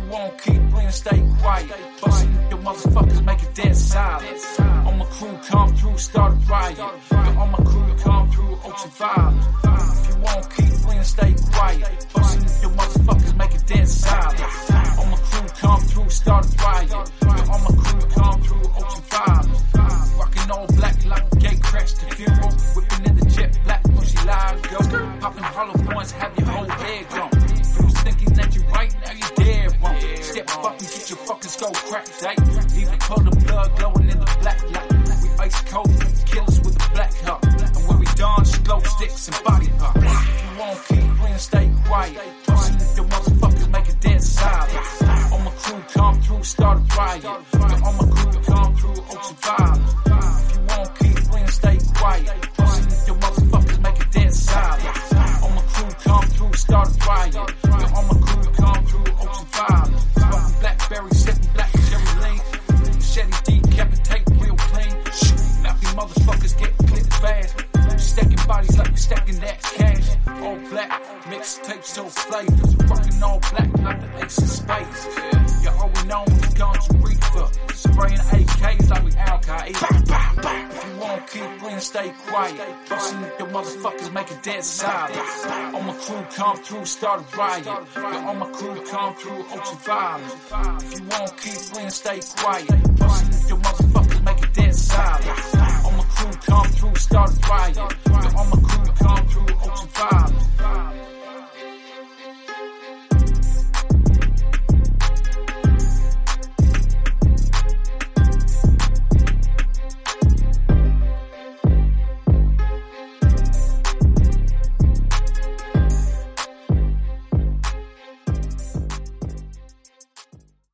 won't keep playing, stay quiet. Bustin' your motherfuckers, make it dead silent. All my crew come through, start a riot. All my crew come through, ultra violent. If you won't keep playing, stay quiet. Bustin' your motherfuckers, make it dead silent. All my crew come through, start a riot. All my crew come through, ultra violent. Rockin' all black like a gate crash the funeral. Whipping in the jet black, pussy live go. Popping hollow points, have your whole head gone. You was thinking that you right, now you dead wrong. Step up and get your fucking skull cracked, eh? Leave the color blood glowing in the black light. We ice cold, killers with a black heart. And when we done, slow sticks and body pop. If you won't keep playing, stay quiet. Bustin' your motherfuckers, make it dead silent. All my crew come through, start a riot. All my crew come through, ultra violent. If you won't keep playing, stay quiet. Bustin' your motherfuckers, make it dead silent. All my crew come through, start a riot. All my crew come through, ultra violent. Smoking blackberry, sipping black cherry lean. Machete decapitate real clean. Mouthy motherfuckers get clipped fast. Stacking bodies like we stacking that cash. All black, mixtape so flavors. Rockin' all black like the ace of spades. You already know the guns and reefer. Spraying AKs like we Al-Qaeda. If you won't keep playing, stay quiet. Bustin' your motherfuckers, make it dead silent. All my crew come through, start a riot. All my crew come through, ultra violent. If you won't keep playing, stay quiet. Bustin' your motherfuckers, make it dead silent. All my crew come through, start a riot. All my crew come through, ultra violent.